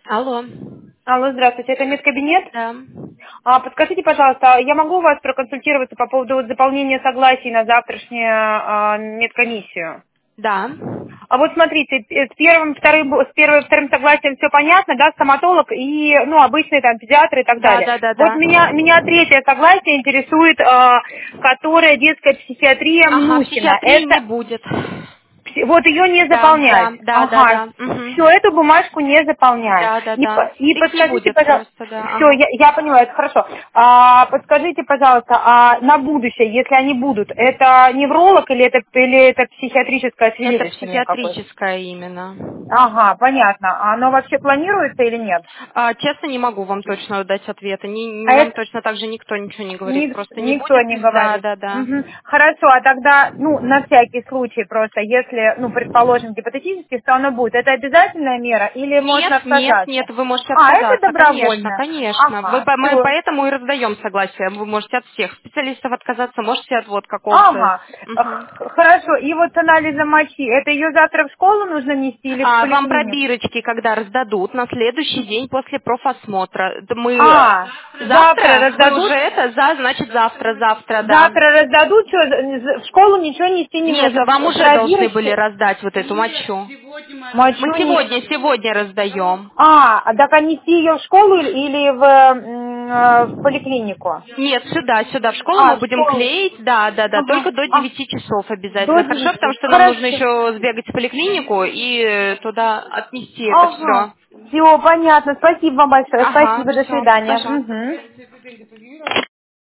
Алло. Алло, здравствуйте, это медкабинет? Да. Подскажите, пожалуйста, я могу у вас проконсультироваться по поводу заполнения согласий на завтрашнюю медкомиссию? Да. А вот смотрите, с первым, вторым согласием все понятно, да, стоматолог и, ну, обычные там педиатры и так Да, далее. да, да, Вот да. меня третье согласие интересует, которая детская психиатрия Ага, Мнусина. психиатрии не будет. Вот ее не Да, заполнять. да, да, да, Ага. да. Все, Мгм. эту бумажку не заполняем. Да, да, И, да. и Их не подскажите, будет пожалуйста, просто, да. все, Ага. я поняла, это хорошо. Подскажите, пожалуйста, на будущее, если они будут, это невролог или это психиатрическое Это свидетельствование какое-то? психиатрическая именно. Ага, понятно. А оно вообще планируется или нет? Честно, не могу вам точно дать ответа. А Нам это точно так же никто ничего не говорит. Просто не никто будет. не Да, говорит. да, да. Мгм. Хорошо, а тогда, ну, на всякий случай просто, если, ну, предположим, гипотетически, что оно будет, это обязательная мера или можно Нет, нет, отказаться? нет, вы можете Это отказаться, конечно, добровольно. конечно. Ага, Мы все. поэтому и раздаем согласие. Вы можете от всех специалистов отказаться, можете от вот какого-то. Ага, Мгм. хорошо. И вот с анализом мочи, это ее завтра в школу нужно нести или в Вам поликлинику? пробирочки, когда раздадут, на следующий день после профосмотра. Завтра Завтра? Вы уже раздадут? значит завтра, да. Завтра раздадут, что в школу ничего нести не Нет, нужно. вам уже должны были Пробирочки, раздать вот эту мочу. Мы мочу не... сегодня раздаем. Так а нести ее в школу или в поликлинику? Нет, сюда в школу мы В будем школу. клеить, да, Ага. только до 9 часов До обязательно. Хорошо, потому 9. что нам нужно Хорошо. еще сбегать в поликлинику и туда отнести это Ага. все. Все, понятно. Спасибо вам большое. Ага, Спасибо. До все, свидания. пожалуйста. Мгм.